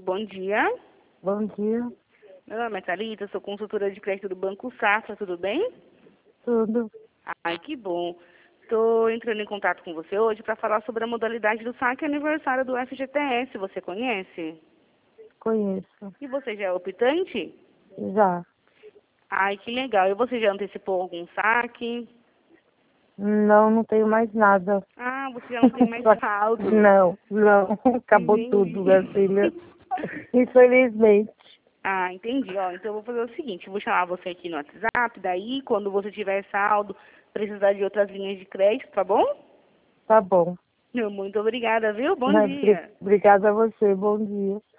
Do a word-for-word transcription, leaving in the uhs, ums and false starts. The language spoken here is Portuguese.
bom dia. Bom dia. Meu nome é Thalita, sou consultora de crédito do Banco Safra, tudo bem? Tudo. Ai, que bom. Estou entrando em contato com você hoje para falar sobre a modalidade do saque aniversário do F G T S. Você conhece? Conheço. E você já é optante? Já. Ai, que legal. E você já antecipou algum saque? Não, não tenho mais nada. Ah, você já não tem mais Só- saldo. Não, não. Acabou Entendi. tudo, minha filha. Infelizmente. Ah, entendi. Ó, então eu vou fazer o seguinte, eu vou chamar você aqui no WhatsApp, daí quando você tiver saldo, precisar de outras linhas de crédito, tá bom? Tá bom. Muito obrigada, viu? Bom Obri- dia. Obrigada a você. Bom dia.